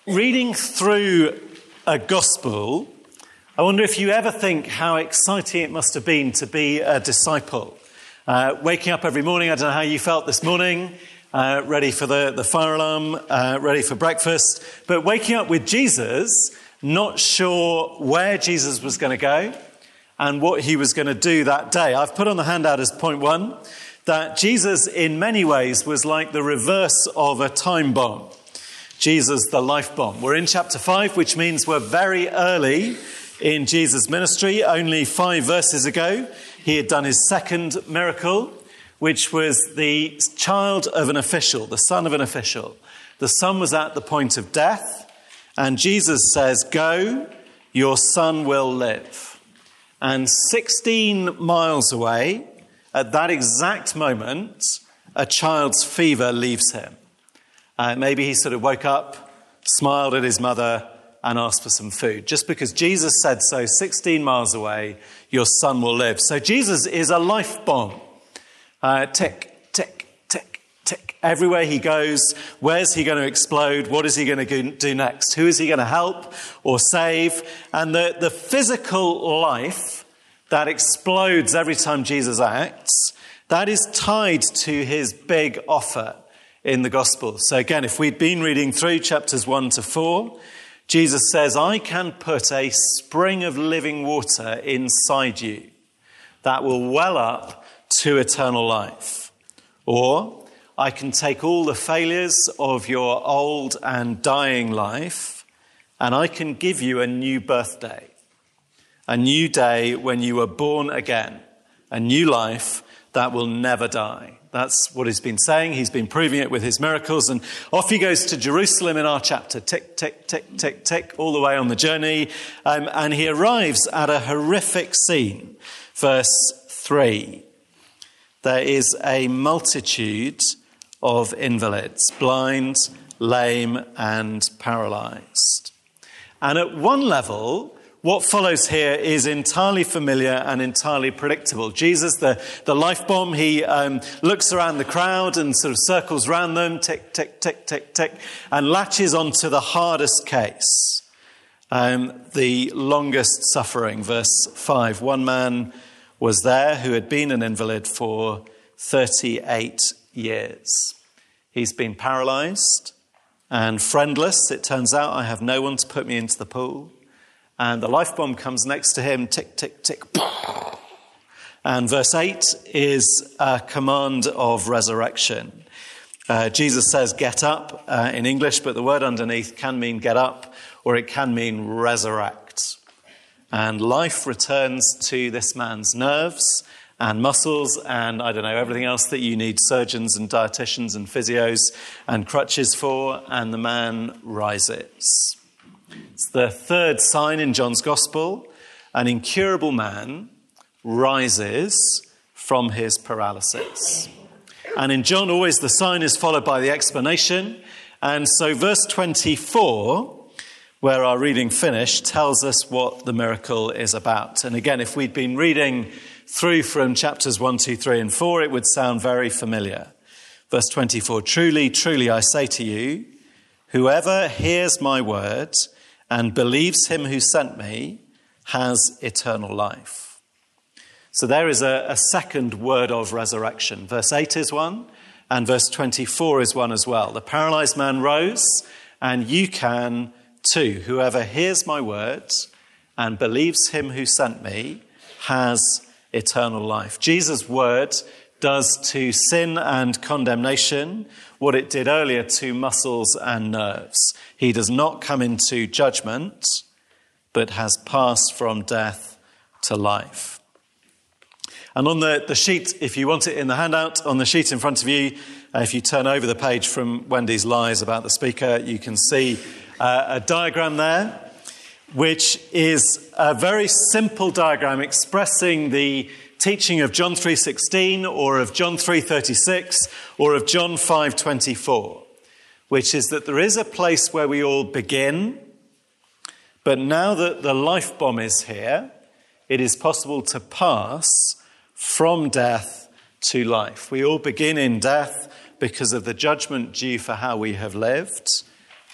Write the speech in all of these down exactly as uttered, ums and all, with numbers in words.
Reading through a gospel, I wonder if you ever think how exciting it must have been to be a disciple. Uh, waking up every morning, I don't know how you felt this morning, uh, ready for the, the fire alarm, uh, ready for breakfast, but waking up with Jesus, not sure where Jesus was going to go and what he was going to do that day. I've put on the handout as point one that Jesus in many ways was like the reverse of a time bomb. Jesus, the life bomb. We're in chapter five, which means we're very early in Jesus' ministry. Only five verses ago, he had done his second miracle, which was the child of an official, the son of an official. The son was at the point of death, and Jesus says, "Go, your son will live." And sixteen miles away, at that exact moment, a child's fever leaves him. Uh, maybe he sort of woke up, smiled at his mother, and asked for some food. Just because Jesus said so, sixteen miles away, your son will live. So Jesus is a life bomb. Uh, tick, tick, tick, tick. Everywhere he goes, where's he going to explode? What is he going to do next? Who is he going to help or save? And the, the physical life that explodes every time Jesus acts, that is tied to his big offer in the gospel. So again, if we'd been reading through chapters one to four, Jesus says, "I can put a spring of living water inside you that will well up to eternal life. Or I can take all the failures of your old and dying life and I can give you a new birthday, a new day when you are born again, a new life that will never die." That's what he's been saying. He's been proving it with his miracles. And off he goes to Jerusalem in our chapter. Tick, tick, tick, tick, tick, all the way on the journey. Um, and he arrives at a horrific scene. Verse three. There is a multitude of invalids, blind, lame, and paralyzed. And at one level, what follows here is entirely familiar and entirely predictable. Jesus, the, the life bomb, he um, looks around the crowd and sort of circles around them, tick, tick, tick, tick, tick, and latches onto the hardest case, um, the longest suffering. Verse five, one man was there who had been an invalid for thirty-eight years. He's been paralyzed and friendless. It turns out, I have no one to put me into the pool. And the life bomb comes next to him, tick, tick, tick. And verse eight is a command of resurrection. Uh, Jesus says, "Get up," uh, in English, but the word underneath can mean get up, or it can mean resurrect. And life returns to this man's nerves and muscles and, I don't know, everything else that you need surgeons and dietitians and physios and crutches for, and the man rises. It's the third sign in John's Gospel. An incurable man rises from his paralysis. And in John, always the sign is followed by the explanation. And so verse twenty-four, where our reading finished, tells us what the miracle is about. And again, if we'd been reading through from chapters one, two, three, and four, it would sound very familiar. Verse twenty-four, "Truly, truly, I say to you, whoever hears my word and believes him who sent me has eternal life." So there is a, a second word of resurrection. Verse eight is one, and verse twenty-four is one as well. The paralyzed man rose, and you can too. Whoever hears my words and believes him who sent me has eternal life. Jesus' word does to sin and condemnation what it did earlier to muscles and nerves. He does not come into judgment, but has passed from death to life. And on the, the sheet, if you want it in the handout, on the sheet in front of you, uh, if you turn over the page from Wendy's lies about the speaker, you can see uh, a diagram there, which is a very simple diagram expressing the teaching of John three sixteen or of John three thirty-six or of John five twenty-four, which is that there is a place where we all begin, but now that the life bomb is here, it is possible to pass from death to life. We all begin in death because of the judgment due for how we have lived,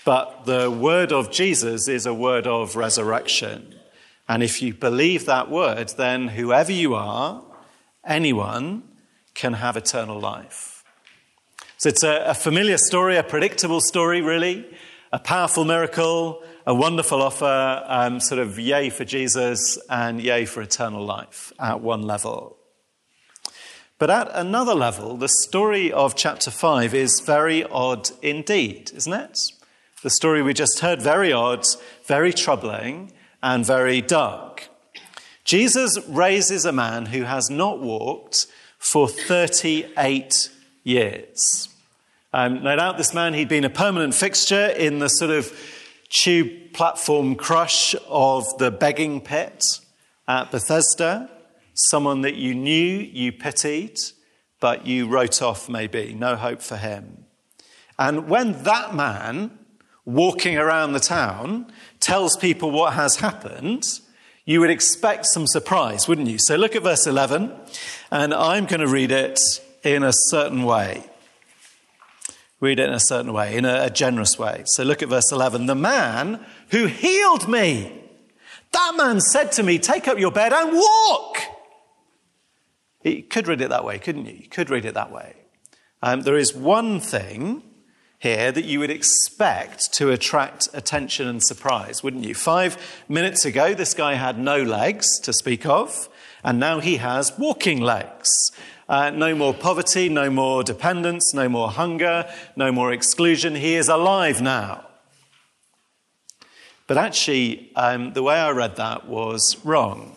But the word of Jesus is a word of resurrection. And if you believe that word, then whoever you are, anyone can have eternal life. So it's a, a familiar story, a predictable story, really. A powerful miracle, a wonderful offer, um, sort of yay for Jesus and yay for eternal life at one level. But at another level, the story of chapter five is very odd indeed, isn't it? The story we just heard, very odd, very troubling, and very dark. Jesus raises a man who has not walked for thirty-eight years. Um, no doubt this man, he'd been a permanent fixture in the sort of tube platform crush of the begging pit at Bethesda. Someone that you knew, you pitied, but you wrote off maybe. No hope for him. And when that man, walking around the town, tells people what has happened, you would expect some surprise, wouldn't you? So look at verse eleven, and I'm going to read it in a certain way. Read it in a certain way, in a, a generous way. So look at verse eleven. The man who healed me, that man said to me, take up your bed and walk. You could read it that way, couldn't you? You could read it that way. Um, there is one thing here that you would expect to attract attention and surprise, wouldn't you? Five minutes ago, this guy had no legs to speak of, and now he has walking legs. Uh, no more poverty, no more dependence, no more hunger, no more exclusion. He is alive now. But actually, um, the way I read that was wrong.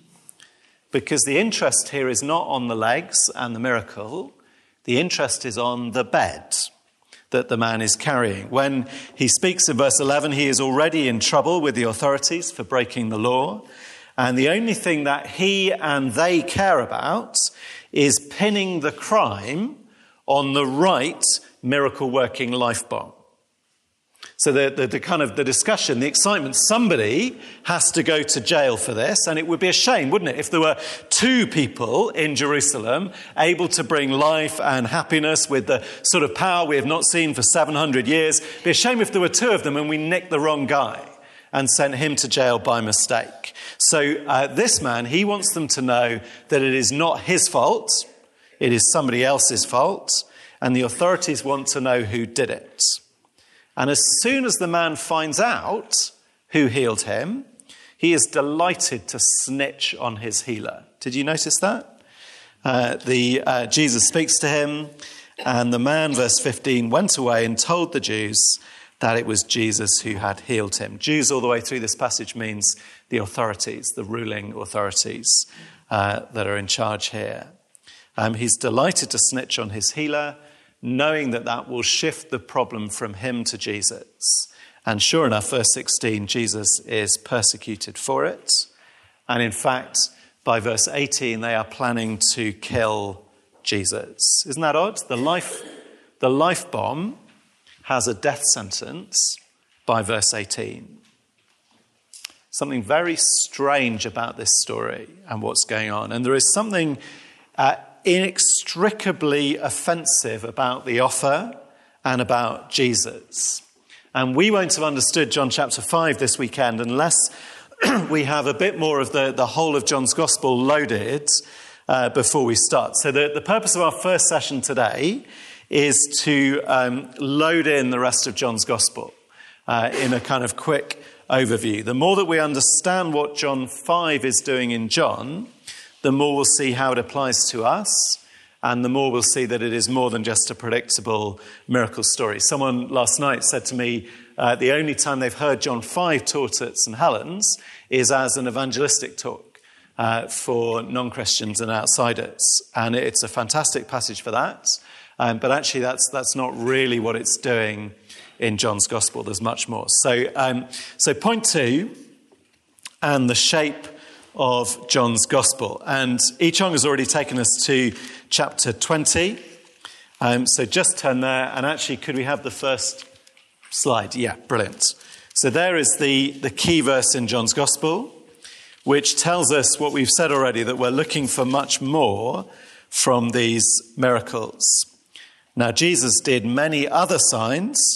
Because the interest here is not on the legs and the miracle. The interest is on the bed that the man is carrying. When he speaks in verse eleven, he is already in trouble with the authorities for breaking the law. And the only thing that he and they care about is pinning the crime on the right miracle-working life bomb. So the, the, the kind of the discussion, the excitement, somebody has to go to jail for this, and it would be a shame, wouldn't it, if there were two people in Jerusalem able to bring life and happiness with the sort of power we have not seen for seven hundred years. It'd be a shame if there were two of them and we nicked the wrong guy and sent him to jail by mistake. So uh, this man, he wants them to know that it is not his fault, it is somebody else's fault, and the authorities want to know who did it. And as soon as the man finds out who healed him, he is delighted to snitch on his healer. Did you notice that? Uh, the uh, Jesus speaks to him, and the man, verse fifteen, went away and told the Jews that it was Jesus who had healed him. Jews all the way through this passage means the authorities, the ruling authorities uh, that are in charge here. Um, he's delighted to snitch on his healer, knowing that that will shift the problem from him to Jesus. And sure enough, verse sixteen, Jesus is persecuted for it. And in fact, by verse eighteen, they are planning to kill Jesus. Isn't that odd? The life, the life bomb has a death sentence by verse eighteen. Something very strange about this story and what's going on. And there is something uh, inextricably offensive about the offer and about Jesus. And we won't have understood John chapter five this weekend unless we have a bit more of the, the whole of John's gospel loaded uh, before we start. So the, the purpose of our first session today is to um, load in the rest of John's gospel uh, in a kind of quick overview. The more that we understand what John five is doing in John, the more we'll see how it applies to us, and the more we'll see that it is more than just a predictable miracle story. Someone last night said to me, uh, the only time they've heard John five taught at St Helens is as an evangelistic talk uh, for non-Christians and outsiders. And it's a fantastic passage for that. Um, but actually, that's that's not really what it's doing in John's gospel. There's much more. So, um, so point two, and the shape of John's gospel. And Ichong has already taken us to chapter twenty. Um, so just turn there. And actually, could we have the first slide? Yeah, brilliant. So there is the, the key verse in John's gospel, which tells us what we've said already, that we're looking for much more from these miracles. Now, Jesus did many other signs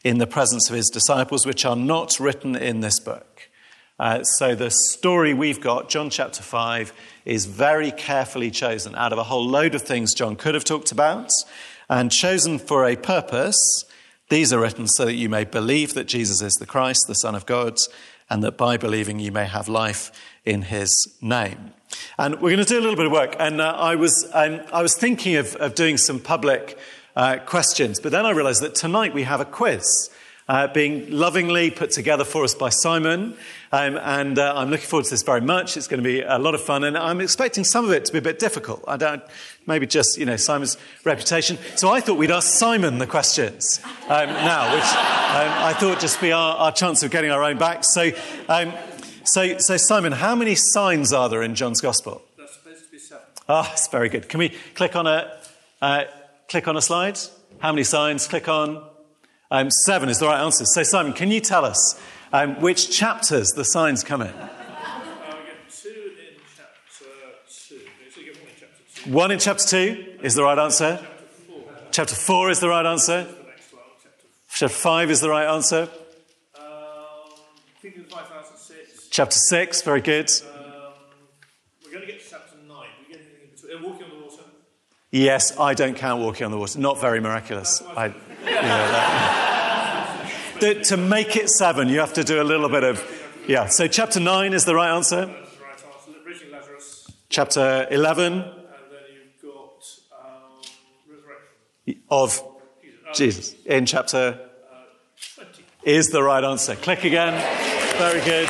in the presence of his disciples, which are not written in this book. Uh, so the story we've got, John chapter five, is very carefully chosen out of a whole load of things John could have talked about, and chosen for a purpose. These are written so that you may believe that Jesus is the Christ, the Son of God, and that by believing you may have life in his name. And we're going to do a little bit of work. And uh, I was um, I was thinking of, of doing some public uh, questions, but then I realized that tonight we have a quiz uh, being lovingly put together for us by Simon. Um, and uh, I'm looking forward to this very much. It's going to be a lot of fun. And I'm expecting some of it to be a bit difficult. I don't, maybe just, you know, Simon's reputation. So I thought we'd ask Simon the questions um, now, which um, I thought just be our, our chance of getting our own back. So, um, so, so Simon, how many signs are there in John's Gospel? There's supposed to be seven. Ah, oh, that's very good. Can we click on a uh, click on a slide? How many signs? Click on. Um, seven is the right answer. So Simon, can you tell us Um, which chapters the signs come in? Uh, we get two in chapter two. So you get one in chapter two. One in chapter two is the right answer. Chapter four. Chapter four is the right answer. The next one. Chapter, Chapter five is the right answer. um, Thinking of five thousand six. Chapter six, very good. Um, we're going to get to chapter nine. We're getting in between. Uh, walking on the water. Yes, I don't count walking on the water. Not very miraculous. I, yeah, that, the, to make it seven, you have to do a little bit of... Yeah, so chapter nine is the right answer. That's the right answer. Raising Lazarus. Chapter eleven. And then you've got um, resurrection. Of Jesus. Jesus. In chapter... Uh, twenty. Is the right answer. Click again. Very good.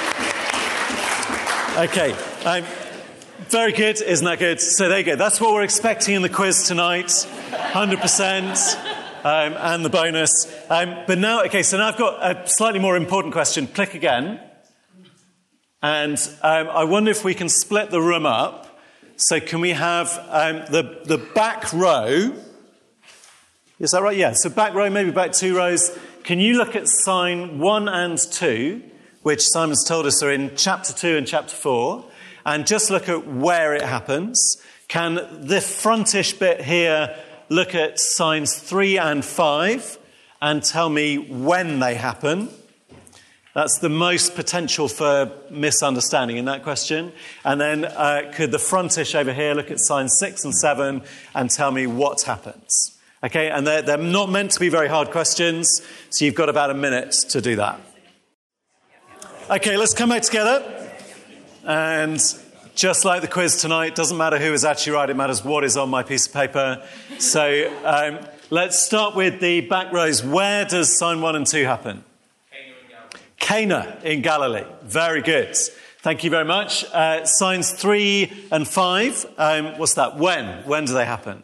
Okay. Um, very good. Isn't that good? So there you go. That's what we're expecting in the quiz tonight. one hundred percent. Um, and the bonus. Um, but now, okay, so now I've got a slightly more important question. Click again. And um, I wonder if we can split the room up. So can we have um, the, the back row? Is that right? Yeah. So back row, maybe back two rows. Can you look at sign one and two, which Simon's told us are in chapter two and chapter four, and just look at where it happens? Can the frontish bit here look at signs three and five and tell me when they happen? That's the most potential for misunderstanding in that question. And then uh, could the frontish over here look at signs six and seven and tell me what happens? Okay, and they're, they're not meant to be very hard questions, so you've got about a minute to do that. Okay, let's come back together. And just like the quiz tonight, doesn't matter who is actually right, it matters what is on my piece of paper. So um, let's start with the back rows. Where does sign one and two happen? Cana in Galilee. Very good. Thank you very much. Uh, signs three and five. Um, what's that? When? When do they happen?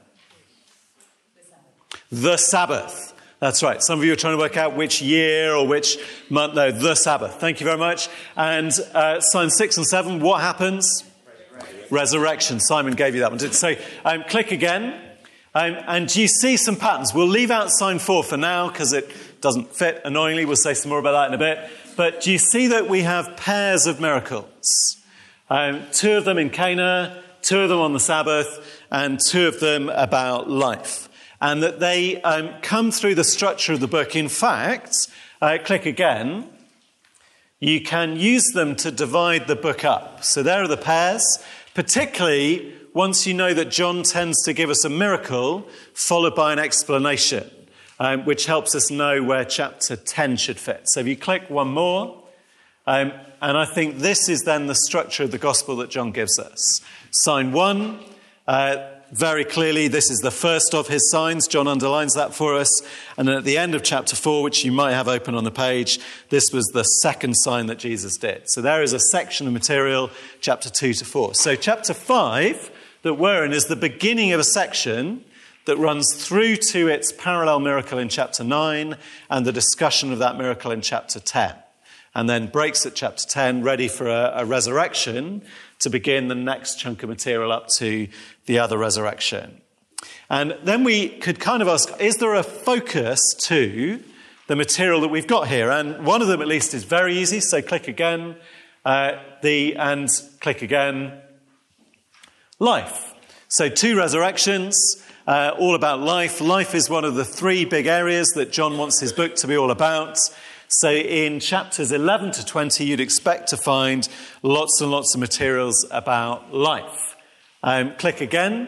The Sabbath. That's right. Some of you are trying to work out which year or which month. No, the Sabbath. Thank you very much. And uh, signs six and seven. What happens? Resurrection. Resurrection. Simon gave you that one. So um, click again. Um, and you see some patterns. We'll leave out sign four for now because it doesn't fit, annoyingly. We'll say some more about that in a bit. But do you see that we have pairs of miracles? Um, two of them in Cana, two of them on the Sabbath, and two of them about life. And that they um, come through the structure of the book. In fact, uh, click again, you can use them to divide the book up. So there are the pairs, particularly once you know that John tends to give us a miracle followed by an explanation. Um, which helps us know where chapter ten should fit. So if you click one more, um, and I think this is then the structure of the gospel that John gives us. Sign one, uh, very clearly this is the first of his signs. John underlines that for us. And then at the end of chapter four, which you might have open on the page, this was the second sign that Jesus did. So there is a section of material, chapter two to four. So chapter five that we're in is the beginning of a section that runs through to its parallel miracle in chapter nine and the discussion of that miracle in chapter ten. And then breaks at chapter ten, ready for a, a resurrection to begin the next chunk of material up to the other resurrection. And then we could kind of ask, is there a focus to the material that we've got here? And one of them at least is very easy, so click again, uh, the and click again, life. So two resurrections. uh, all about life. Life is one of the three big areas that John wants his book to be all about. So in chapters eleven to twenty, you'd expect to find lots and lots of materials about life. Um, click again.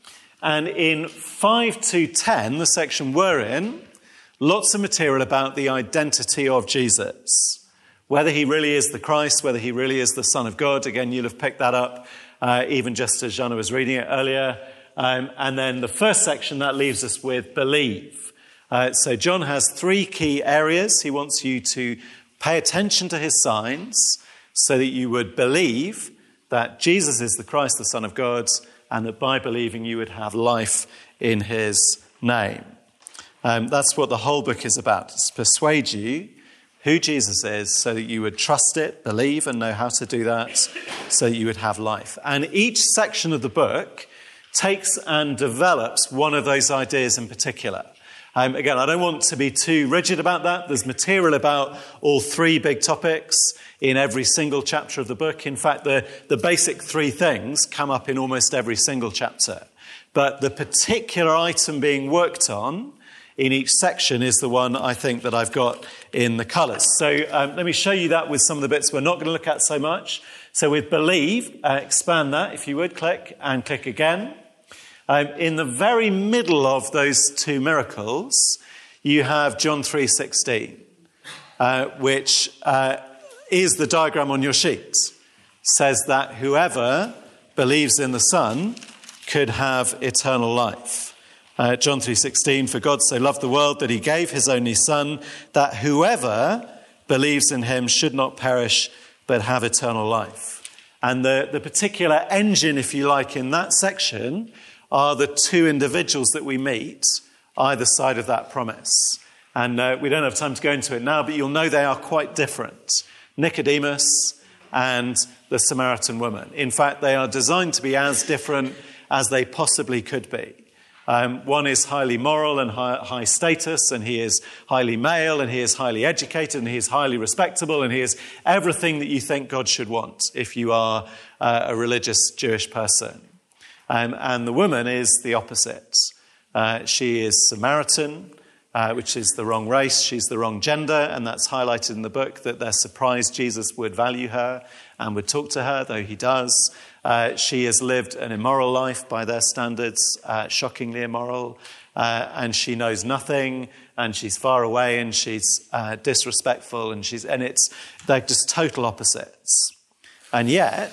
And in five to ten, the section we're in, lots of material about the identity of Jesus. Whether he really is the Christ, whether he really is the Son of God. Again, you'll have picked that up uh, even just as Jana was reading it earlier. Um, and then the first section, that leaves us with believe. Uh, so John has three key areas. He wants you to pay attention to his signs so that you would believe that Jesus is the Christ, the Son of God, and that by believing you would have life in his name. Um, that's what the whole book is about. It's to persuade you who Jesus is so that you would trust it, believe, and know how to do that so that you would have life. And each section of the book takes and develops one of those ideas in particular. Um, again, I don't want to be too rigid about that. There's material about all three big topics in every single chapter of the book. In fact, the, the basic three things come up in almost every single chapter. But the particular item being worked on in each section is the one I think that I've got in the colours. So um, let me show you that with some of the bits we're not going to look at so much. So with believe, uh, expand that if you would, click and click again. Um, in the very middle of those two miracles, you have John three sixteen, uh, which uh, is the diagram on your sheet. Says that whoever believes in the Son could have eternal life. Uh, John three sixteen, for God so loved the world that he gave his only Son, that whoever believes in him should not perish but have eternal life. And the, the particular engine, if you like, in that section are the two individuals that we meet either side of that promise. And uh, we don't have time to go into it now, but you'll know they are quite different. Nicodemus and the Samaritan woman. In fact, they are designed to be as different as they possibly could be. Um, one is highly moral and high, high status, and he is highly male, and he is highly educated, and he is highly respectable, and he is everything that you think God should want if you are uh, a religious Jewish person. Um, and the woman is the opposite. Uh, she is Samaritan, uh, which is the wrong race. She's the wrong gender, and that's highlighted in the book that they're surprised Jesus would value her and would talk to her, though he does. Uh, she has lived an immoral life by their standards, uh, shockingly immoral, uh, and she knows nothing, and she's far away, and she's uh, disrespectful, and she's and it's they're just total opposites. And yet,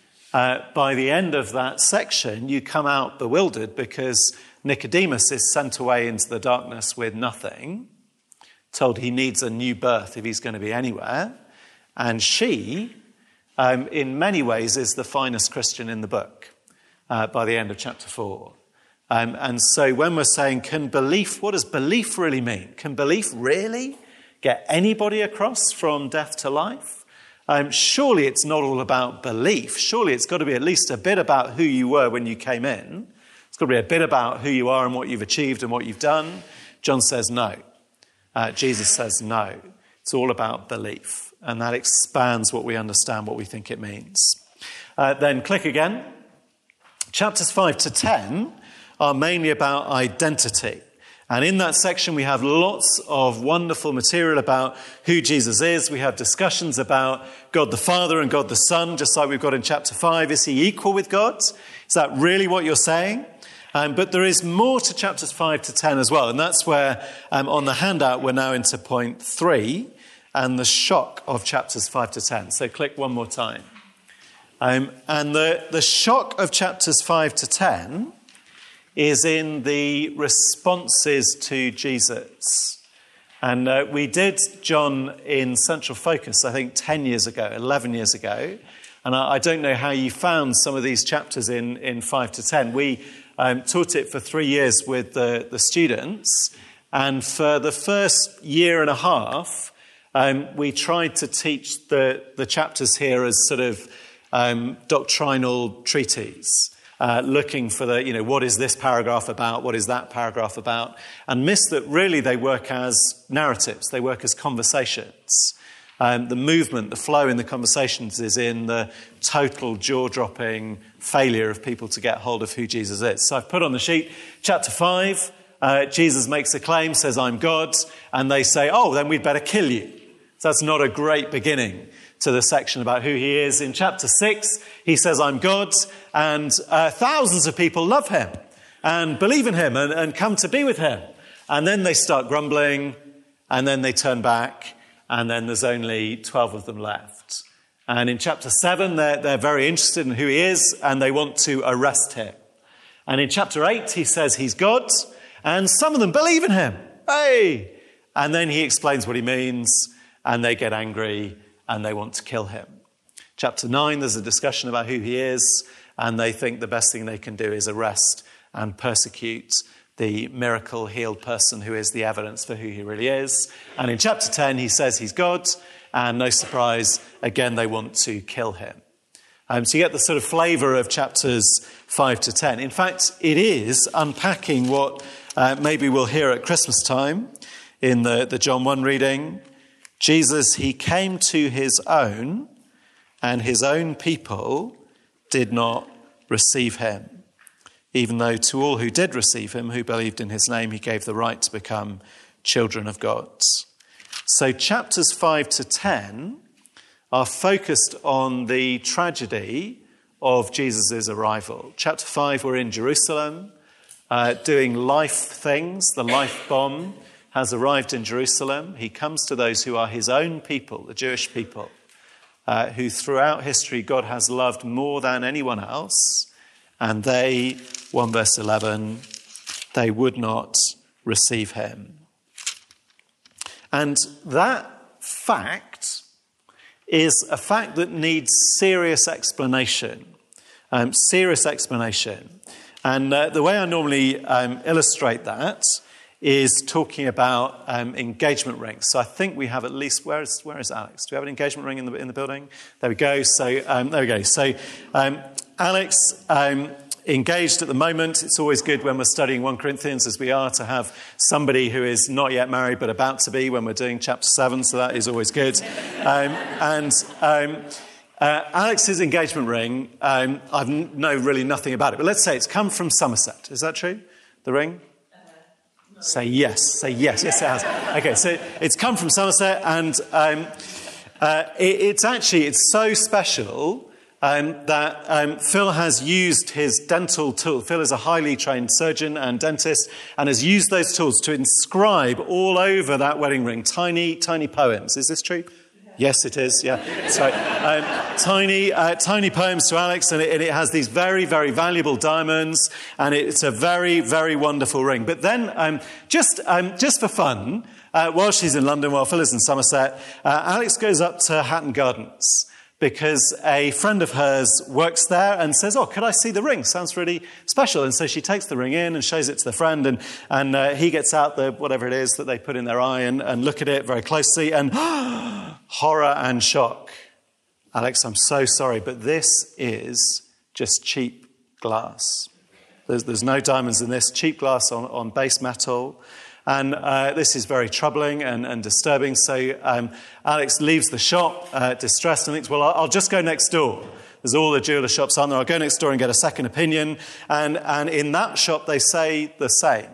uh, by the end of that section, you come out bewildered because Nicodemus is sent away into the darkness with nothing, told he needs a new birth if he's going to be anywhere, and she, Um, in many ways, is the finest Christian in the book uh, by the end of chapter four. Um, and so when we're saying, can belief, what does belief really mean? Can belief really get anybody across from death to life? Um, surely it's not all about belief. Surely it's got to be at least a bit about who you were when you came in. It's got to be a bit about who you are and what you've achieved and what you've done. John says no. Uh, Jesus says no. It's all about belief. And that expands what we understand, what we think it means. Uh, then click again. Chapters five to ten are mainly about identity. And in that section, we have lots of wonderful material about who Jesus is. We have discussions about God the Father and God the Son, just like we've got in chapter five. Is he equal with God? Is that really what you're saying? Um, but there is more to chapters five to ten as well. And that's where um, on the handout, we're now into point three. And the shock of chapters five to ten. So click one more time. Um, and the, the shock of chapters five to ten is in the responses to Jesus. And uh, we did John in Central Focus, I think ten years ago, eleven years ago. And I, I don't know how you found some of these chapters in, in five to ten. We um, taught it for three years with the, the students. And for the first year and a half, Um, we tried to teach the, the chapters here as sort of um, doctrinal treatises, uh, looking for the, you know, what is this paragraph about? What is that paragraph about? And missed that really they work as narratives. They work as conversations. Um, the movement, the flow in the conversations is in the total jaw-dropping failure of people to get hold of who Jesus is. So I've put on the sheet, chapter five, uh, Jesus makes a claim, says, I'm God, and they say, oh, then we'd better kill you. So that's not a great beginning to the section about who he is. In chapter six, he says, I'm God, and uh, thousands of people love him and believe in him and, and come to be with him. And then they start grumbling, and then they turn back, and then there's only twelve of them left. And in chapter seven, they're, they're very interested in who he is, and they want to arrest him. And in chapter eight, he says he's God, and some of them believe in him. Hey! And then he explains what he means, and they get angry, and they want to kill him. Chapter nine, there's a discussion about who he is, and they think the best thing they can do is arrest and persecute the miracle-healed person who is the evidence for who he really is. And in chapter ten, he says he's God, and no surprise, again, they want to kill him. Um, so you get the sort of flavour of chapters five to ten. In fact, it is unpacking what uh, maybe we'll hear at Christmas time in the, the John one reading. Jesus, he came to his own, and his own people did not receive him. Even though to all who did receive him, who believed in his name, he gave the right to become children of God. So chapters five to ten are focused on the tragedy of Jesus' arrival. Chapter five, we're in Jerusalem, uh, doing life things. The life bomb has arrived in Jerusalem. He comes to those who are his own people, the Jewish people, uh, who throughout history God has loved more than anyone else. And they, one verse eleven, they would not receive him. And that fact is a fact that needs serious explanation. Um, serious explanation. And uh, the way I normally um, illustrate that is talking about um, engagement rings. So I think we have at least, where is where is Alex? Do we have an engagement ring in the in the building? There we go. So um, there we go. So um, Alex, um, engaged at the moment. It's always good when we're studying First Corinthians, as we are, to have somebody who is not yet married but about to be when we're doing chapter seven. So that is always good. Um, and um, uh, Alex's engagement ring, um, I know really nothing about it, but let's say it's come from Somerset. Is that true? The ring? Say yes. Say yes. Yes, it has. Okay, so it's come from Somerset, and um, uh, it, it's actually, it's so special um, that um, Phil has used his dental tool. Phil is a highly trained surgeon and dentist, and has used those tools to inscribe all over that wedding ring tiny, tiny poems. Is this true? Yes, it is, yeah. So, um, tiny uh, tiny poems to Alex, and it, and it has these very, very valuable diamonds, and it's a very, very wonderful ring. But then, um, just um, just for fun, uh, while she's in London, while Phil is in Somerset, uh, Alex goes up to Hatton Gardens, because a friend of hers works there and says, oh, could I see the ring? Sounds really special. And so she takes the ring in and shows it to the friend, and, and uh, he gets out the whatever it is that they put in their eye and, and look at it very closely, and horror and shock. Alex, I'm so sorry, but this is just cheap glass. There's, there's no diamonds in this, cheap glass on, on base metal. And uh, this is very troubling and, and disturbing. So um, Alex leaves the shop, uh, distressed, and thinks, well, I'll, I'll just go next door. There's all the jeweller shops on there. I'll go next door and get a second opinion. And, and in that shop, they say the same.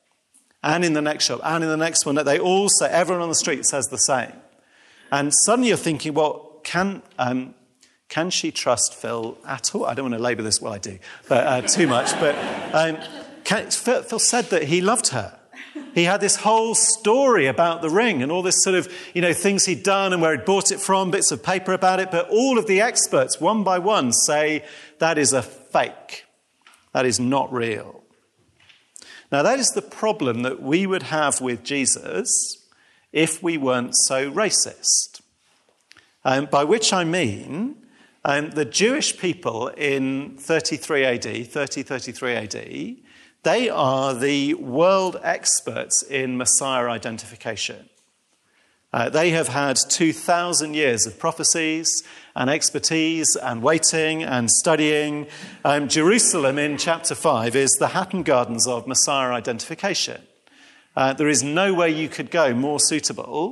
And in the next shop, and in the next one, they all say, everyone on the street says the same. And suddenly you're thinking, well, can um, can she trust Phil at all? I don't want to labour this, well, I do, but uh, too much. But um, can, Phil, Phil said that he loved her. He had this whole story about the ring and all this sort of, you know, things he'd done and where he'd bought it from, bits of paper about it. But all of the experts, one by one, say that is a fake. That is not real. Now, that is the problem that we would have with Jesus if we weren't so racist. Um, by which I mean, um, the Jewish people in thirty-three A D, thirty, thirty-three A D, they are the world experts in Messiah identification. Uh, they have had two thousand years of prophecies and expertise and waiting and studying. Um, Jerusalem in chapter five is the Hatton Gardens of Messiah identification. Uh, there is nowhere you could go more suitable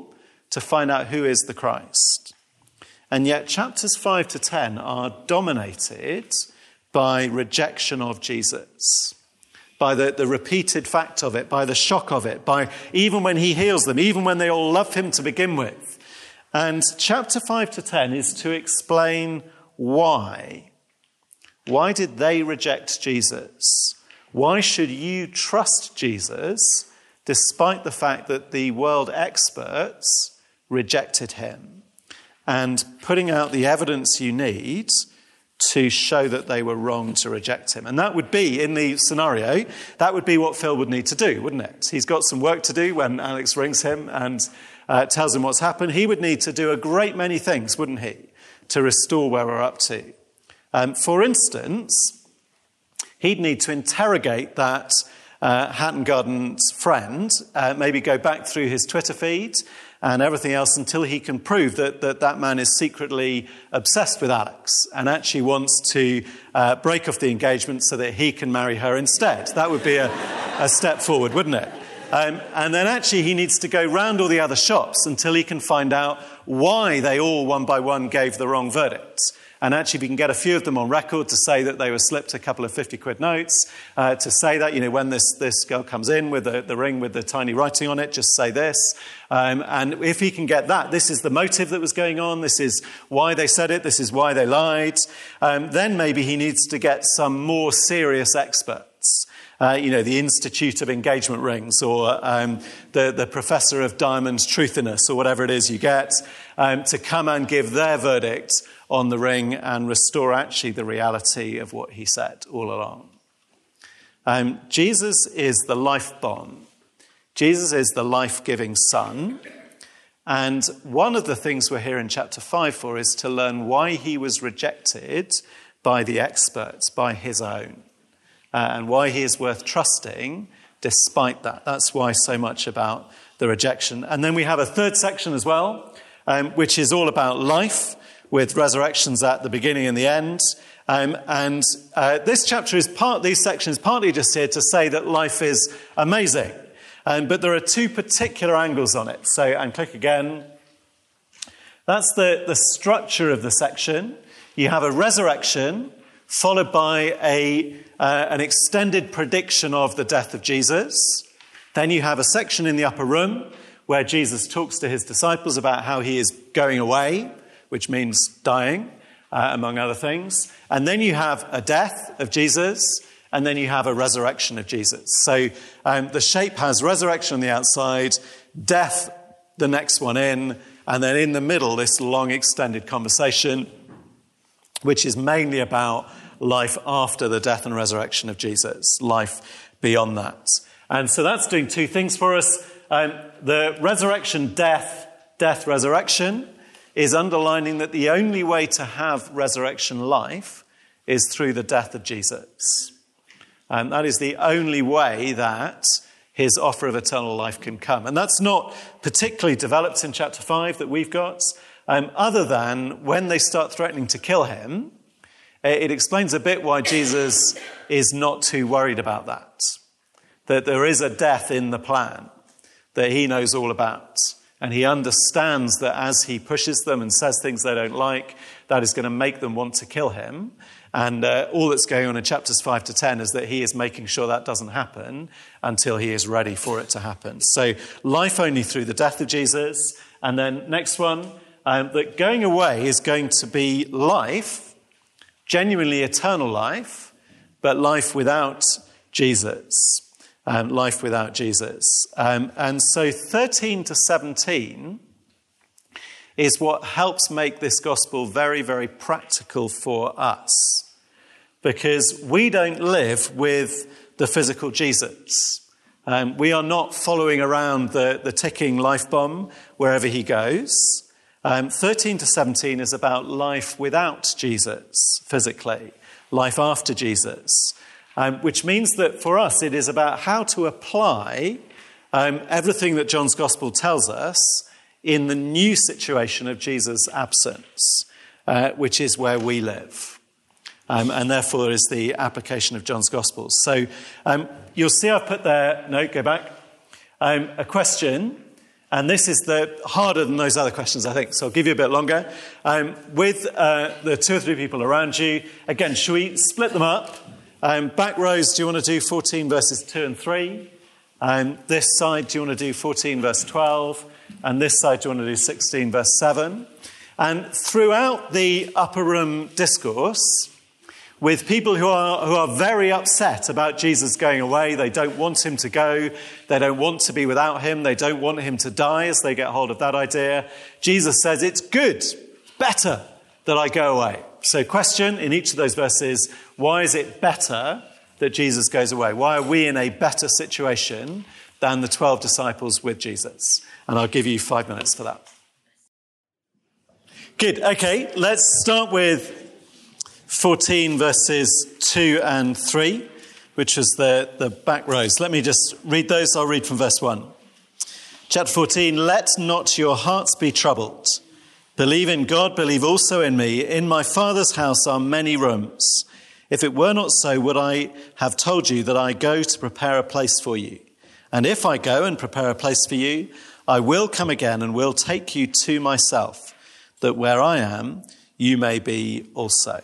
to find out who is the Christ. And yet chapters five to ten are dominated by rejection of Jesus, by the, the repeated fact of it, by the shock of it, by even when he heals them, even when they all love him to begin with. And chapter five to ten is to explain why. Why did they reject Jesus? Why should you trust Jesus despite the fact that the world experts rejected him? And putting out the evidence you need to show that they were wrong to reject him. And that would be, in the scenario, that would be what Phil would need to do, wouldn't it? He's got some work to do when Alex rings him and uh, tells him what's happened. He would need to do a great many things, wouldn't he, to restore where we're up to. Um, for instance, he'd need to interrogate that uh, Hatton Garden's friend, uh, maybe go back through his Twitter feed and everything else until he can prove that that, that man is secretly obsessed with Alex and actually wants to uh, break off the engagement so that he can marry her instead. That would be a, a step forward, wouldn't it? Um, and then actually he needs to go round all the other shops until he can find out why they all, one by one, gave the wrong verdict. And actually, if we can get a few of them on record to say that they were slipped a couple of fifty quid notes, uh, to say that, you know, when this, this girl comes in with the, the ring with the tiny writing on it, just say this. Um, and if he can get that, this is the motive that was going on, this is why they said it, this is why they lied, um, then maybe he needs to get some more serious experts. Uh, you know, the Institute of Engagement Rings or um, the, the Professor of Diamond Truthiness or whatever it is you get, um, to come and give their verdict on the ring and restore actually the reality of what he said all along. Um, Jesus is the life bomb. Jesus is the life-giving Son. And one of the things we're here in chapter five for is to learn why he was rejected by the experts, by his own, uh, and why he is worth trusting despite that. That's why so much about the rejection. And then we have a third section as well, um, which is all about life, with resurrections at the beginning and the end. Um, and uh, this chapter is part, these sections partly just here to say that life is amazing. Um, but there are two particular angles on it. So, and click again. That's the, the structure of the section. You have a resurrection followed by a, uh, an extended prediction of the death of Jesus. Then you have a section in the upper room where Jesus talks to his disciples about how he is going away, which means dying, uh, among other things. And then you have a death of Jesus, and then you have a resurrection of Jesus. So um, the shape has resurrection on the outside, death the next one in, and then in the middle, this long extended conversation, which is mainly about life after the death and resurrection of Jesus, life beyond that. And so that's doing two things for us. Um, the resurrection, death, death, resurrection, is underlining that the only way to have resurrection life is through the death of Jesus. And that is the only way that his offer of eternal life can come. And that's not particularly developed in chapter five that we've got, um, other than when they start threatening to kill him, it explains a bit why Jesus is not too worried about that. That there is a death in the plan that he knows all about. And he understands that as he pushes them and says things they don't like, that is going to make them want to kill him. And uh, all that's going on in chapters five to ten is that he is making sure that doesn't happen until he is ready for it to happen. So life only through the death of Jesus. And then next one, um, that going away is going to be life, genuinely eternal life, but life without Jesus. Um, life without Jesus. Um, and so thirteen to seventeen is what helps make this gospel very, very practical for us. Because we don't live with the physical Jesus. Um, we are not following around the, the ticking life bomb wherever he goes. Um, thirteen to seventeen is about life without Jesus physically, life after Jesus. Um, which means that for us it is about how to apply um, everything that John's Gospel tells us in the new situation of Jesus' absence, uh, which is where we live. Um, and therefore is the application of John's Gospel. So um, you'll see I've put there, no, go back, um, a question, And this is the harder than those other questions, I think, so I'll give you a bit longer. Um, with uh, the two or three people around you, again, should we split them up? Um, back rows, do you want to do fourteen verses two and three? Um, this side, do you want to do fourteen verse twelve? And this side, do you want to do sixteen verse seven? And throughout the upper room discourse, with people who are who are very upset about Jesus going away. They don't want him to go. They don't want to be without him. They don't want him to die as they get hold of that idea. Jesus says, it's good, better that I go away. So question in each of those verses, why is it better that Jesus goes away? Why are we in a better situation than the twelve disciples with Jesus? And I'll give you five minutes for that. Good. Okay, let's start with fourteen verses two and three, which is the, the back rows. Let me just read those. I'll read from verse one. Chapter fourteen, let not your hearts be troubled. Believe in God, believe also in me. In my Father's house are many rooms. If it were not so, would I have told you that I go to prepare a place for you? And if I go and prepare a place for you, I will come again and will take you to myself, that where I am, you may be also.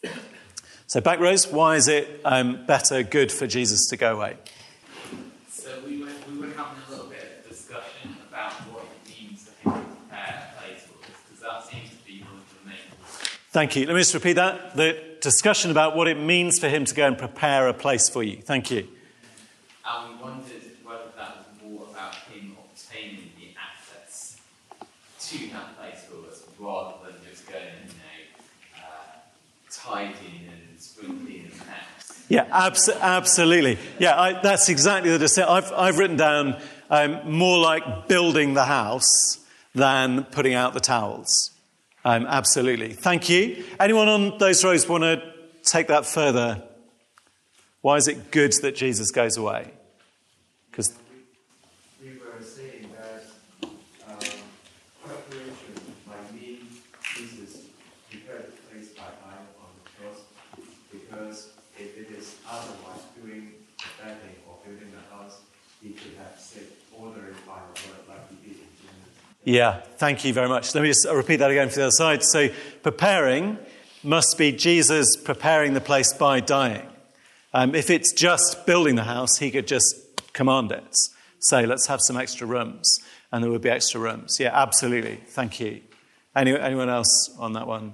So back rows, why is it um, better, good for Jesus to go away? So we were, we were having a little bit of discussion about what it means for him to prepare a place for us, because that seems to be one of the main. Thank you. Let me just repeat that. The discussion about what it means for him to go and prepare a place for you. Thank you. And we wondered whether that was more about him obtaining the access to that place for us, rather than just going, you know, uh, tidying and sprinkling and house. Yeah, abs- absolutely. Yeah, I, that's exactly the decision. I've, I've written down um, more like building the house than putting out the towels. Um, absolutely. Thank you. Anyone on those rows want to take that further? Why is it good that Jesus goes away? Because we were saying that um, preparation might mean Jesus prepared the place by dying on the cross, because if it is otherwise doing the bedding or building the house, he could have said order it by the word like he did in Genesis. Yeah, thank you very much. Let me just repeat that again for the other side. So preparing must be Jesus preparing the place by dying. Um, if it's just building the house, he could just command it. Say, let's have some extra rooms, and there would be extra rooms. Yeah, absolutely. Thank you. Any, anyone else on that one?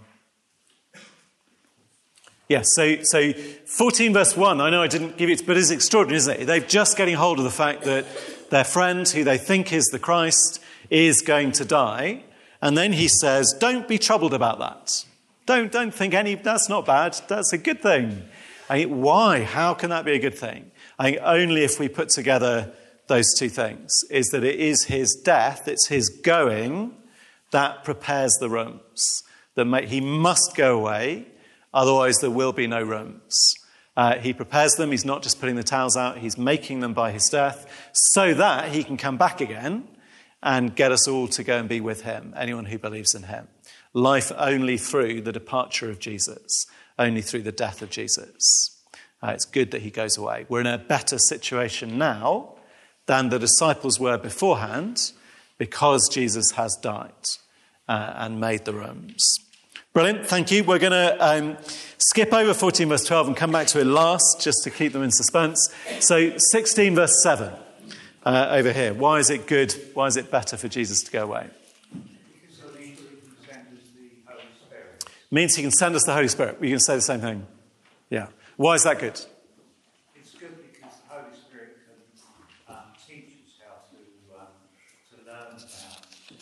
Yes, yeah, so, so fourteen verse one, I know I didn't give it, but it's extraordinary, isn't it? They're just getting hold of the fact that their friend, who they think is the Christ, is going to die. And then he says, don't be troubled about that. Don't, don't think any, that's not bad. That's a good thing. I mean, why? How can that be a good thing? I think only if we put together those two things, is that it is his death, it's his going that prepares the rooms. That may, he must go away, otherwise there will be no rooms. Uh, he prepares them, he's not just putting the towels out, he's making them by his death, so that he can come back again and get us all to go and be with him, anyone who believes in him. Life only through the departure of Jesus, only through the death of Jesus. Uh, it's good that he goes away. We're in a better situation now than the disciples were beforehand, because Jesus has died uh, and made the rooms. Brilliant, thank you. We're going to um, skip over fourteen verse twelve and come back to it last, just to keep them in suspense. So sixteen verse seven uh, over here. Why is it good? Why is it better for Jesus to go away? Because it means he can send us the Holy Spirit. Means he can send us the Holy Spirit. You can say the same thing. Yeah. Why is that good? It's good because the Holy Spirit can um, teach us how to um, to learn about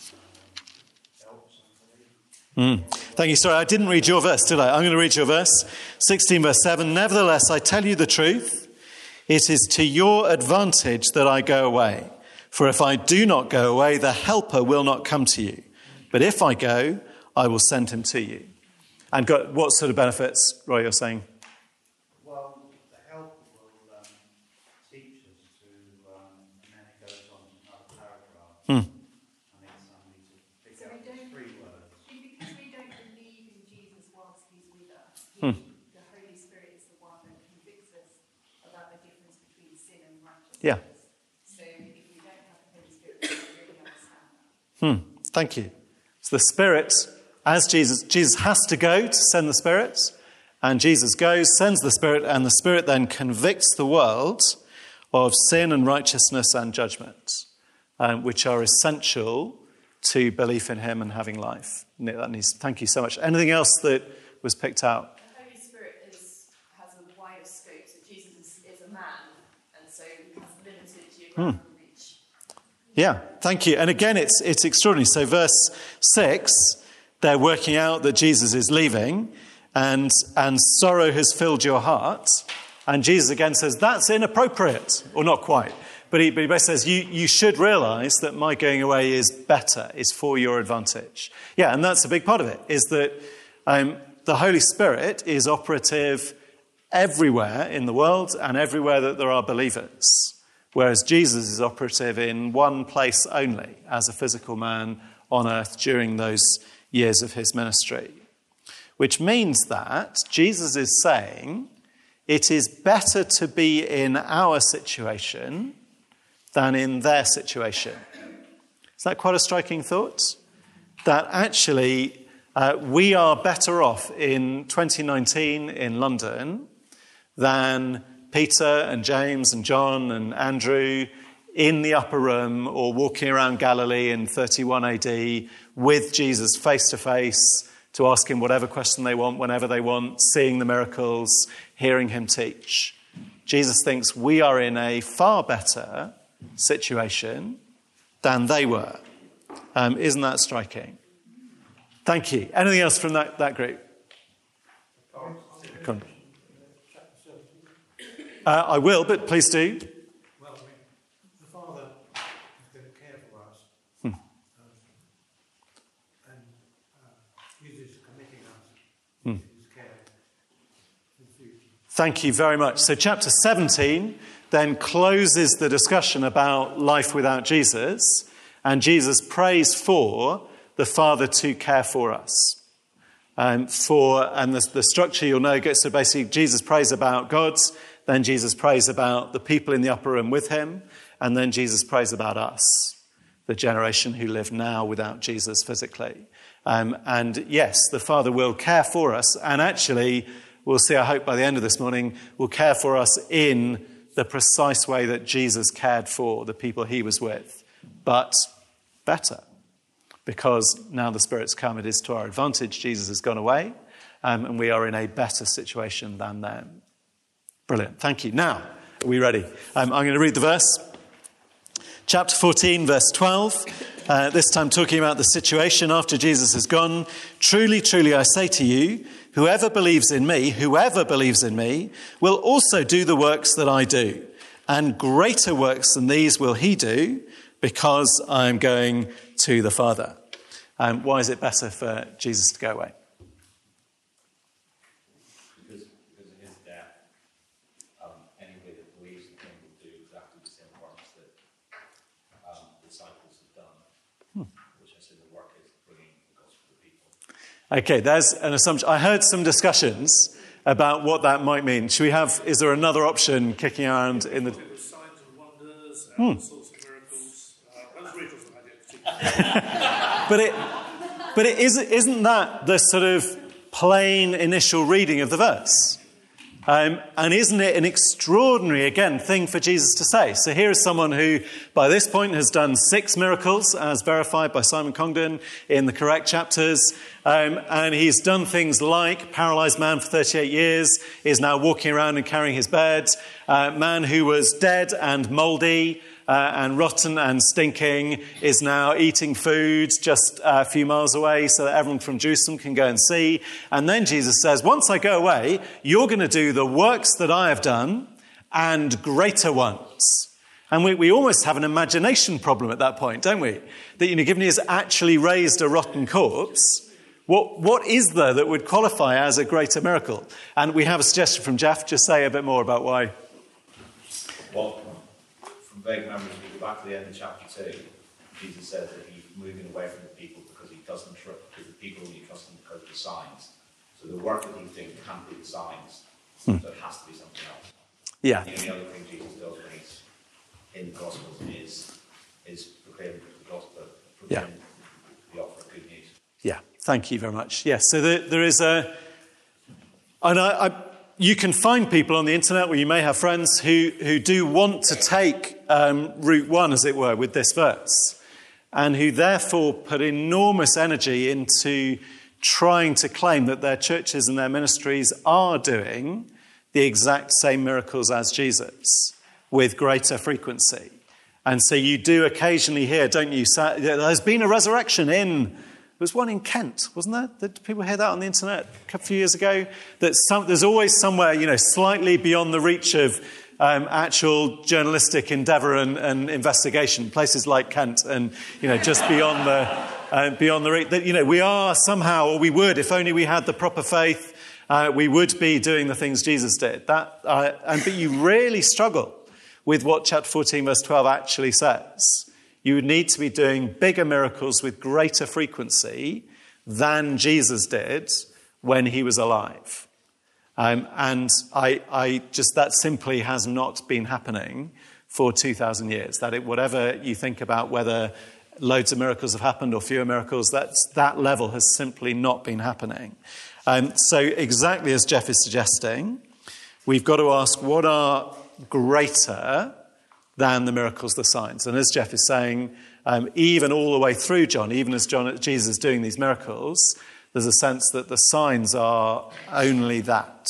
um, help somebody. Mm. Thank you. Sorry, I didn't read your verse, did I? I'm going to read your verse. sixteen verse seven. Nevertheless, I tell you the truth. It is to your advantage that I go away. For if I do not go away, the Helper will not come to you. But if I go, I will send him to you. And got, what sort of benefits, Roy, you're saying? Well, the Helper will um, teach us to, um, and then it goes on to another paragraph. Hmm. I need somebody to pick So up we don't- three words. Because we don't believe in Jesus whilst he's with us, Hmm. the Holy Spirit is the one that convicts us about the difference between sin and righteousness. Yeah. So if we don't have the Holy Spirit, we don't really understand Hmm, thank you. So the Spirit, as Jesus, Jesus has to go to send the Spirit, and Jesus goes, sends the Spirit, and the Spirit then convicts the world of sin and righteousness and judgment, um, which are essential to belief in him and having life. That needs, thank you so much. Anything else that was picked out? The Holy Spirit is, has a wider scope, so Jesus is, is a man, and so he has limited geographical Hmm. reach. Yeah, thank you. And again, it's it's extraordinary. So verse six, they're working out that Jesus is leaving, and and sorrow has filled your heart. And Jesus again says, that's inappropriate. Or not quite. But he, but he basically says, you, you should realise that my going away is better, is for your advantage. Yeah, and that's a big part of it, is that um, the Holy Spirit is operative everywhere in the world and everywhere that there are believers. Whereas Jesus is operative in one place only, as a physical man on earth during those years of his ministry. Which means that Jesus is saying it is better to be in our situation than in their situation. Is that quite a striking thought? That actually uh, we are better off in twenty nineteen in London than Peter and James and John and Andrew in the upper room or walking around Galilee in thirty-one A D with Jesus face to face to ask him whatever question they want, whenever they want, seeing the miracles, hearing him teach. Jesus thinks we are in a far better situation than they were. Um, isn't that striking? Thank you. Anything else from that, that group? Come on. Uh, I will, but please do. Well, I mean, the Father is going to care for us, Hmm. um, and uh, He is committing us Hmm. to His care in the future. Thank you very much. So chapter seventeen then closes the discussion about life without Jesus, and Jesus prays for the Father to care for us. Um, for and the, the structure you'll know gets so basically Jesus prays about God's, then Jesus prays about the people in the upper room with him, and then Jesus prays about us, the generation who live now without Jesus physically. Um, and yes, the Father will care for us, and actually, we'll see, I hope by the end of this morning, will care for us in the precise way that Jesus cared for the people he was with, but better. Because now the Spirit's come, it is to our advantage. Jesus has gone away, um, and we are in a better situation than them. Brilliant. Thank you. Now, are we ready? Um, I'm going to read the verse. Chapter fourteen, verse twelve. Uh, this time talking about the situation after Jesus has gone. Truly, truly, I say to you, whoever believes in me, whoever believes in me, will also do the works that I do. And greater works than these will he do, because I am going to the Father. Um, why is it better for Jesus to go away? Because, because of his death, um, anybody that believes in him will do exactly the same works that um, the disciples have done, hmm. which I said the work is bringing the gospel to people. Okay, there's an assumption. I heard some discussions about what that might mean. Should we have, is there another option kicking around in the... It was signs and wonders and all sorts of miracles. Uh, those miracles that I did particularly. But it, but it is, isn't that the sort of plain initial reading of the verse? Um, and isn't it an extraordinary, again, thing for Jesus to say? So here is someone who, by this point, has done six miracles, as verified by Simon Congdon in the correct chapters. Um, and he's done things like paralyzed man for thirty-eight years, is now walking around and carrying his bed. Uh, man who was dead and mouldy uh, and rotten and stinking is now eating food just a few miles away so that everyone from Jerusalem can go and see. And then Jesus says, once I go away, you're going to do the works that I have done and greater ones. And we, we almost have an imagination problem at that point, don't we? That, you know, given he has actually raised a rotten corpse, what what is there that would qualify as a greater miracle? And we have a suggestion from Jeff. Just say a bit more about why. Well, from vague memory, if you go back to the end of chapter two, Jesus says that he's moving away from the people because he doesn't trust, because the people only trust him because of the signs. So the work that he's doing can't be the signs, hmm. so it has to be something else. Yeah. The only other thing Jesus does when he's in the Gospels is is proclaiming the gospel, proclaiming Yeah, thank you very much. Yes, so there, there is a... And I, I, you can find people on the internet, where you may have friends who, who do want to take um, route one, as it were, with this verse, and who therefore put enormous energy into trying to claim that their churches and their ministries are doing the exact same miracles as Jesus, with greater frequency. And so you do occasionally hear, don't you, there's been a resurrection in, there was one in Kent, wasn't there? Did people hear that on the internet a couple of years ago? That some, there's always somewhere, you know, slightly beyond the reach of um, actual journalistic endeavour and, and investigation, places like Kent, and, you know, just beyond the uh, beyond the reach. That, you know, we are somehow, or we would, if only we had the proper faith, uh, we would be doing the things Jesus did. That, uh, and but you really struggle with what chapter fourteen, verse twelve actually says. You would need to be doing bigger miracles with greater frequency than Jesus did when he was alive. Um, and I, I just, that simply has not been happening for two thousand years. That it, whatever you think about whether loads of miracles have happened or fewer miracles, that's, that level has simply not been happening. Um, so exactly as Jeff is suggesting, we've got to ask, what are greater than the miracles, the signs? And as Jeff is saying, um, even all the way through John, even as John, Jesus is doing these miracles, there's a sense that the signs are only that,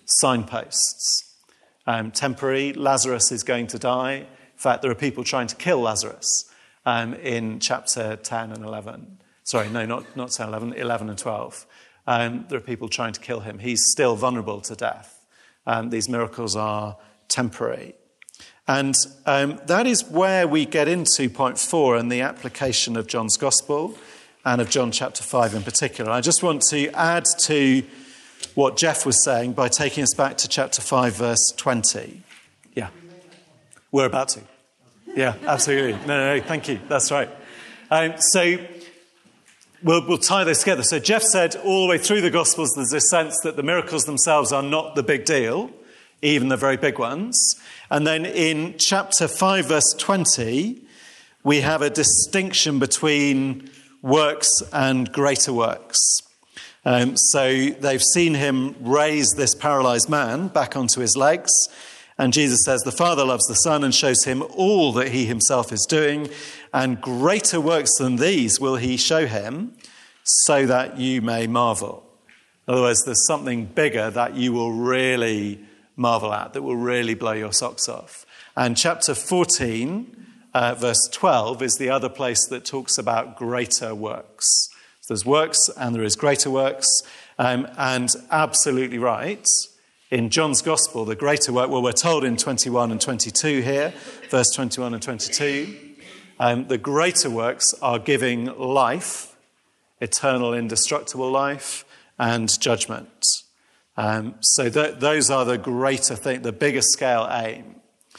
signposts. Um, temporary, Lazarus is going to die. In fact, there are people trying to kill Lazarus um, in chapter ten and eleven. Sorry, no, not, not ten, eleven, eleven and twelve. Um, there are people trying to kill him. He's still vulnerable to death. Um, these miracles are temporary. And um, that is where we get into point four and the application of John's Gospel and of John chapter five in particular. I just want to add to what Jeff was saying by taking us back to chapter five, verse twenty. Yeah, we're about to. Yeah, absolutely. No, no, no, thank you. That's right. Um, so we'll, we'll tie this together. So Jeff said all the way through the Gospels there's a sense that the miracles themselves are not the big deal, even the very big ones. And then in chapter five, verse twenty, we have a distinction between works and greater works. Um, so they've seen him raise this paralyzed man back onto his legs. And Jesus says, the Father loves the Son and shows him all that he himself is doing. And greater works than these will he show him, so that you may marvel. In other words, there's something bigger that you will really marvel at, that will really blow your socks off. And chapter fourteen, uh, verse twelve, is the other place that talks about greater works. So there's works and there is greater works. Um, and absolutely right. In John's Gospel, the greater work, well, we're told in twenty-one and twenty-two here, verse twenty-one and twenty-two, um, the greater works are giving life, eternal indestructible life, and judgment. Um, so th- those are the greater thing, the bigger scale aim.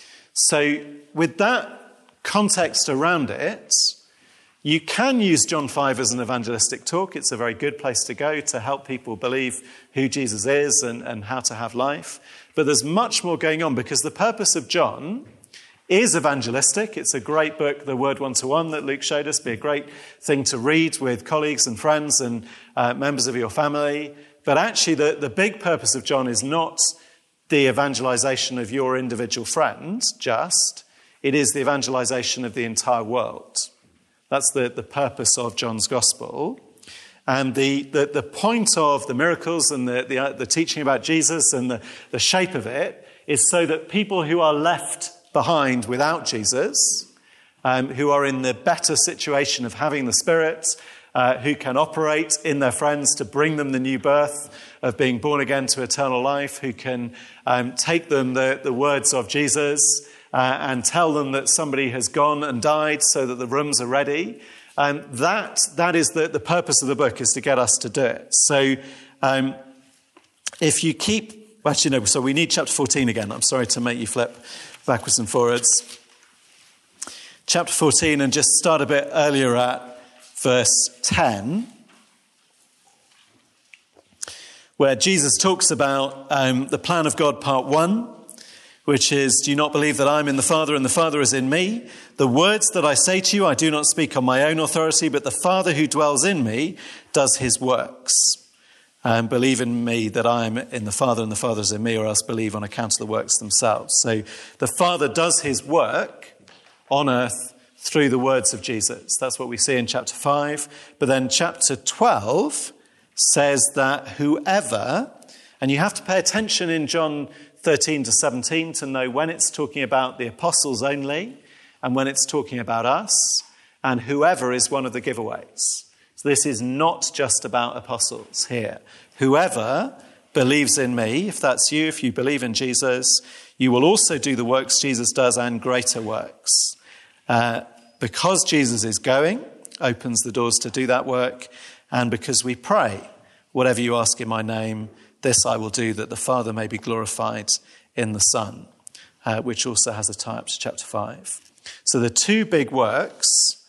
So with that context around it, you can use John five as an evangelistic talk. It's a very good place to go to help people believe who Jesus is and, and how to have life. But there's much more going on, because the purpose of John is evangelistic. It's a great book, The Word One-to-One, that Luke showed us. Be a great thing to read with colleagues and friends and uh, members of your family. But actually, the, the big purpose of John is not the evangelization of your individual friend, just. It is the evangelization of the entire world. That's the, the purpose of John's Gospel. And the, the, the point of the miracles and the, the, the teaching about Jesus and the, the shape of it is so that people who are left behind without Jesus, um, who are in the better situation of having the Spirit, uh, who can operate in their friends to bring them the new birth of being born again to eternal life, who can um, take them the, the words of Jesus uh, and tell them that somebody has gone and died so that the rooms are ready. Um, that that is the, the purpose of the book, is to get us to do it. So um, if you keep, actually no, so we need chapter fourteen again. I'm sorry to make you flip backwards and forwards. Chapter fourteen, and just start a bit earlier at verse ten, where Jesus talks about um, the plan of God, part one, which is, do you not believe that I am in the Father and the Father is in me? The words that I say to you, I do not speak on my own authority, but the Father who dwells in me does his works. And believe in me that I am in the Father and the Father is in me, or else believe on account of the works themselves. So the Father does his work on earth through the words of Jesus. That's what we see in chapter five. But then chapter twelve says that whoever, and you have to pay attention in John thirteen to seventeen to know when it's talking about the apostles only and when it's talking about us, and whoever is one of the giveaways. So this is not just about apostles here. Whoever believes in me, if that's you, if you believe in Jesus, you will also do the works Jesus does and greater works. Uh, because Jesus is going, opens the doors to do that work, and because we pray, whatever you ask in my name, this I will do, that the Father may be glorified in the Son, uh, which also has a tie-up to chapter five. So the two big works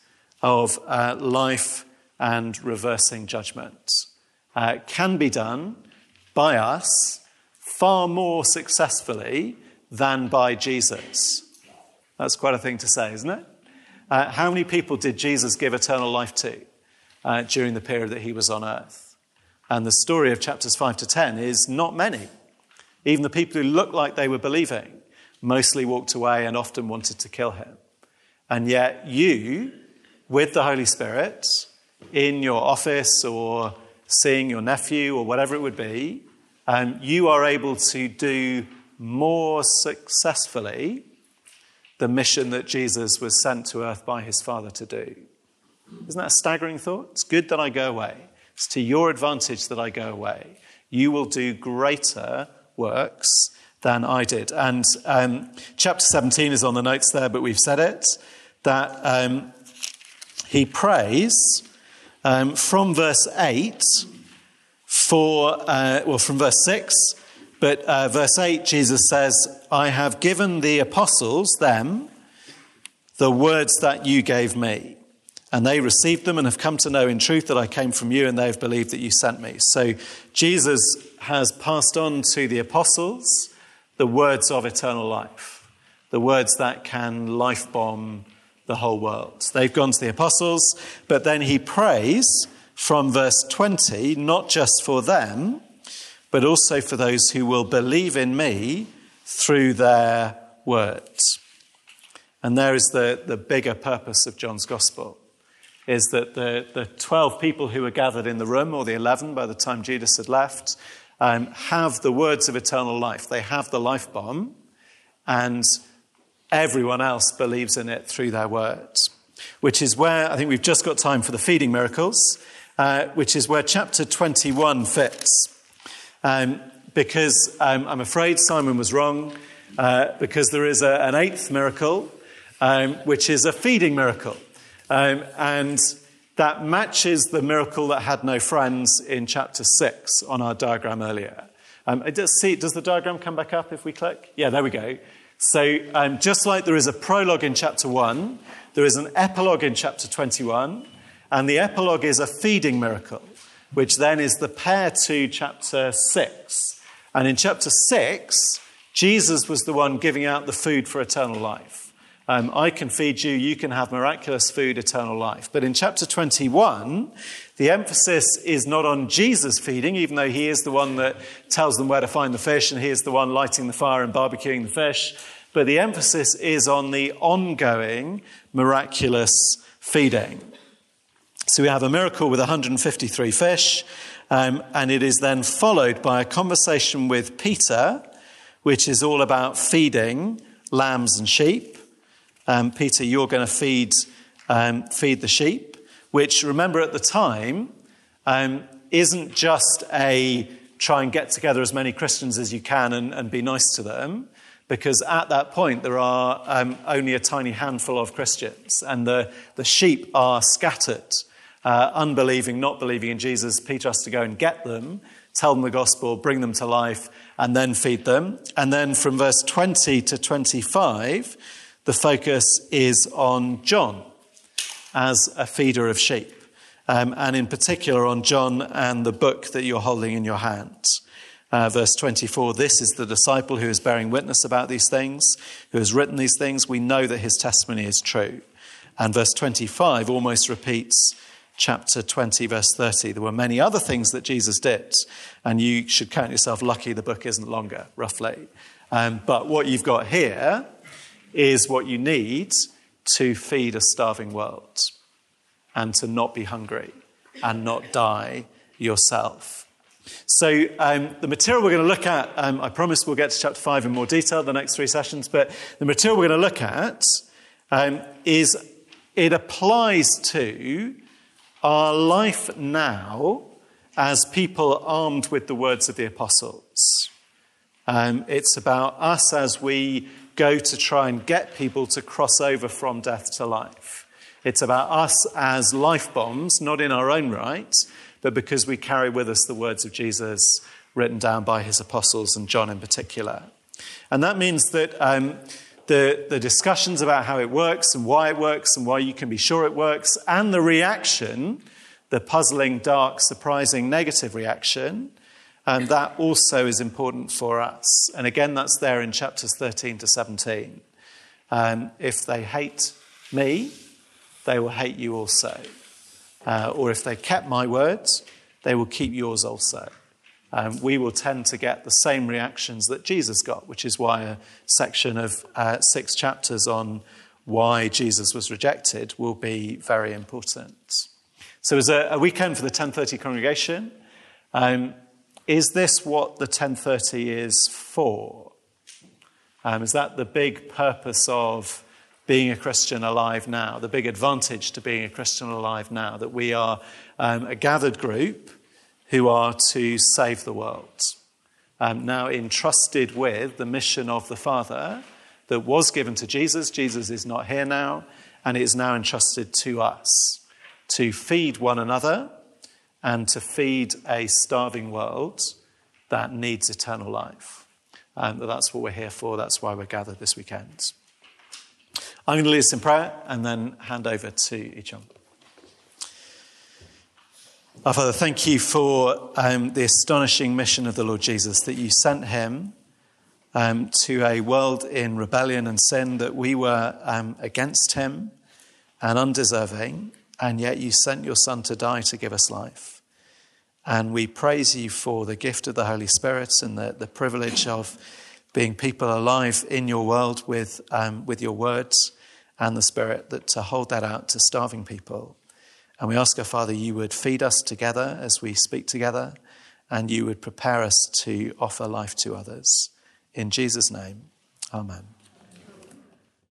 of uh, life and reversing judgment uh, can be done by us far more successfully than by Jesus. That's quite a thing to say, isn't it? Uh, how many people did Jesus give eternal life to uh, during the period that he was on earth? And the story of chapters five to ten is not many. Even the people who looked like they were believing mostly walked away and often wanted to kill him. And yet you, with the Holy Spirit, in your office or seeing your nephew or whatever it would be, um, you are able to do more successfully the mission that Jesus was sent to earth by his Father to do. Isn't that a staggering thought? It's good that I go away. It's to your advantage that I go away. You will do greater works than I did. And um, chapter seventeen is on the notes there, but we've said it, that um, he prays um, from verse eight for, uh, well, from verse six, but uh, verse eight, Jesus says, I have given the apostles, them, the words that you gave me. And they received them and have come to know in truth that I came from you, and they have believed that you sent me. So Jesus has passed on to the apostles the words of eternal life, the words that can life bomb the whole world. They've gone to the apostles, but then he prays from verse twenty, not just for them, but also for those who will believe in me through their words. And there is the, the bigger purpose of John's gospel, is that the, the twelve people who were gathered in the room, or the eleven by the time Judas had left, um, have the words of eternal life. They have the life bomb, and everyone else believes in it through their words, which is where, I think we've just got time for the feeding miracles, uh, which is where chapter twenty-one fits. Um, because um, I'm afraid Simon was wrong, uh, because there is a, an eighth miracle, um, which is a feeding miracle. Um, and that matches the miracle that had no friends in chapter six on our diagram earlier. Um, it does, see, does the diagram come back up if we click? Yeah, there we go. So um, just like there is a prologue in chapter one, there is an epilogue in chapter twenty-one, and the epilogue is a feeding miracle, which then is the pair to chapter six. And in chapter six, Jesus was the one giving out the food for eternal life. Um, I can feed you, you can have miraculous food, eternal life. But in chapter twenty-one, the emphasis is not on Jesus feeding, even though he is the one that tells them where to find the fish, and he is the one lighting the fire and barbecuing the fish. But the emphasis is on the ongoing miraculous feeding. So we have a miracle with one hundred fifty-three fish, um, and it is then followed by a conversation with Peter, which is all about feeding lambs and sheep. Um, Peter, you're going to feed um, feed the sheep, which, remember, at the time, um, isn't just a try and get together as many Christians as you can and, and be nice to them, because at that point there are um, only a tiny handful of Christians, and the, the sheep are scattered. Uh, unbelieving, not believing in Jesus. Peter has to go and get them, tell them the gospel, bring them to life, and then feed them. And then from verse twenty to twenty-five, the focus is on John as a feeder of sheep, um, and in particular on John and the book that you're holding in your hand. Uh, verse twenty-four, this is the disciple who is bearing witness about these things, who has written these things. We know that his testimony is true. And verse twenty-five almost repeats chapter twenty, verse thirty. There were many other things that Jesus did, and you should count yourself lucky the book isn't longer, roughly. Um, but what you've got here is what you need to feed a starving world and to not be hungry and not die yourself. So um, the material we're going to look at, um, I promise we'll get to chapter five in more detail the next three sessions, but the material we're going to look at um, is it applies to our life now as people armed with the words of the apostles. Um, it's about us as we go to try and get people to cross over from death to life. It's about us as life bombs, not in our own right, but because we carry with us the words of Jesus written down by his apostles, and John in particular. And that means that um, the, the discussions about how it works and why it works and why you can be sure it works, and the reaction, the puzzling, dark, surprising, negative reaction, and that also is important for us. And again, that's there in chapters thirteen to seventeen. Um, if they hate me, they will hate you also. Uh, or if they kept my words, they will keep yours also. Um, we will tend to get the same reactions that Jesus got, which is why a section of uh, six chapters on why Jesus was rejected will be very important. So it was a, a weekend for the ten thirty congregation. Um, is this what the ten thirty is for? Um, is that the big purpose of being a Christian alive now, the big advantage to being a Christian alive now, that we are um, a gathered group who are to save the world, um, now entrusted with the mission of the Father that was given to Jesus. Jesus is not here now, and it is now entrusted to us to feed one another and to feed a starving world that needs eternal life. Um, that's what we're here for. That's why we're gathered this weekend. I'm going to lead us in prayer and then hand over to each one. Our Father, thank you for um, the astonishing mission of the Lord Jesus, that you sent him um, to a world in rebellion and sin, that we were um, against him and undeserving, and yet you sent your Son to die to give us life. And we praise you for the gift of the Holy Spirit and the, the privilege of being people alive in your world with um, with your words and the Spirit, that to hold that out to starving people. And we ask our Father, you would feed us together as we speak together, and you would prepare us to offer life to others. In Jesus' name, amen.